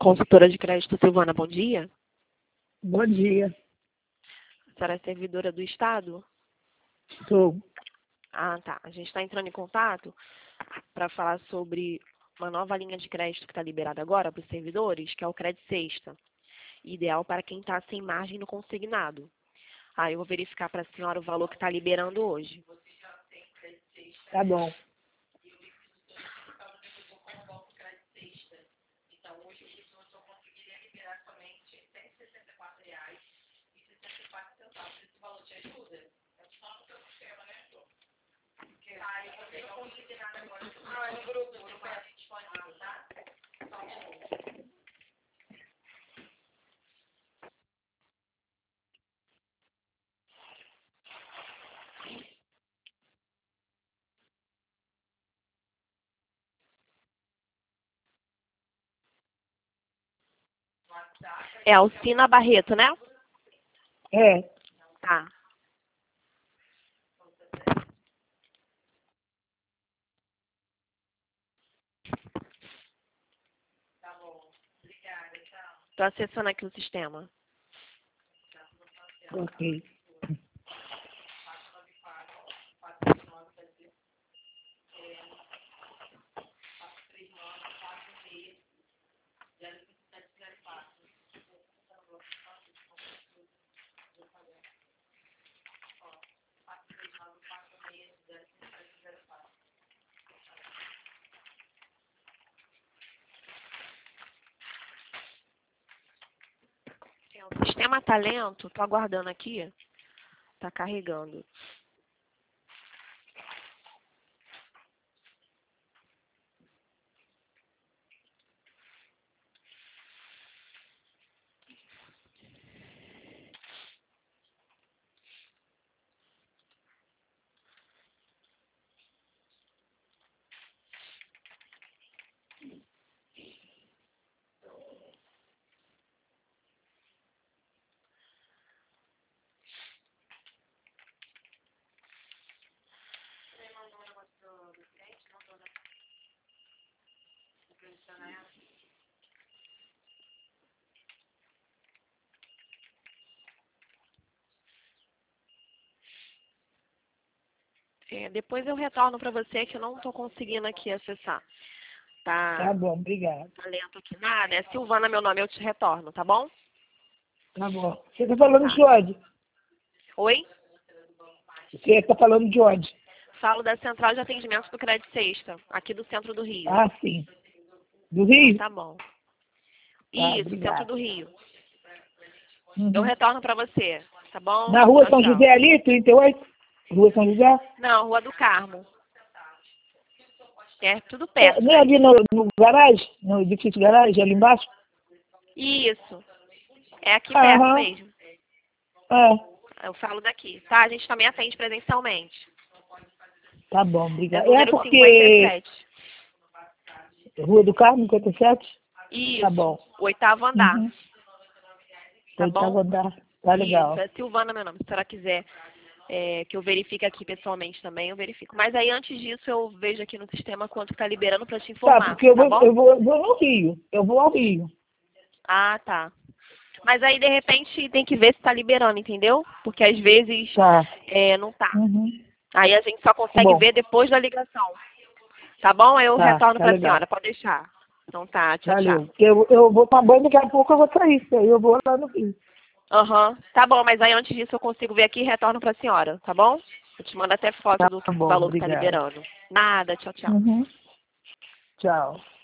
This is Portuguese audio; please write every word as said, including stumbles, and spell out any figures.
Consultora de crédito Silvana, bom dia. Bom dia. A senhora é servidora do Estado? Sou. Ah, tá. A gente está entrando em contato para falar sobre uma nova linha de crédito que está liberada agora para os servidores, que é o Crédito Sexta. Ideal para quem está sem margem no consignado. Ah, eu vou verificar para a senhora o valor que está liberando hoje. Tá bom. É Alcina Barreto, né? É. Tá. Estou acessando aqui o sistema. Ok. O sistema tá lento, tô aguardando aqui. Tá carregando. É, depois eu retorno para você que eu não estou conseguindo aqui acessar. Tá, Tá bom, obrigado. tá lento aqui nada. É Silvana meu nome, eu te retorno, tá bom? Tá bom. Você tá falando Tá. de onde? Oi? Você tá falando de onde? Falo da Central de Atendimento do Crédito Sexta, aqui do centro do Rio. Ah, sim. Do Então, Rio? tá bom. Tá, Isso, centro obrigado. do Rio. Uhum. Eu retorno para você, tá bom? Na rua Tchau, São tchau. José ali, trinta e oito? Rua São José? Não, Rua do Carmo. É tudo É, perto nem daí. ali no, no garagem? No edifício garagem, ali embaixo? Isso. É aqui perto Aham. mesmo. É. Eu falo daqui, tá? A gente também atende presencialmente. Tá bom, É obrigado. É número porque... cinquenta e sete. Rua do Carmo, cinquenta e sete? Isso. Tá bom. Oitavo andar. Uhum. Tá Oitavo bom? andar. Tá Isso. legal. É Silvana meu nome. Se a senhora quiser é, que eu verifique aqui pessoalmente também, eu verifico. Mas aí antes disso eu vejo aqui no sistema quanto está liberando para te Tá, informar, porque eu tá vou, bom? eu vou, eu vou no Rio. Eu vou ao Rio. Ah, tá. Mas aí, de repente, tem que ver se está liberando, entendeu? Porque às vezes Tá. é, não tá. Uhum. Aí a gente só Tá consegue bom. ver depois da ligação. Tá bom? Aí eu Tá, retorno tá para a legal. senhora. Pode deixar. Então tá. Tchau, tchau. Valeu. Eu, eu vou pra banho, daqui a pouco eu vou sair. Aí eu vou lá no Rio. Aham. Tá bom, mas aí antes disso eu consigo ver aqui e retorno para a senhora, tá bom? Eu te mando até foto Tá do bom, valor que tá obrigado. liberando. Nada. Tchau, tchau. Uhum. Tchau.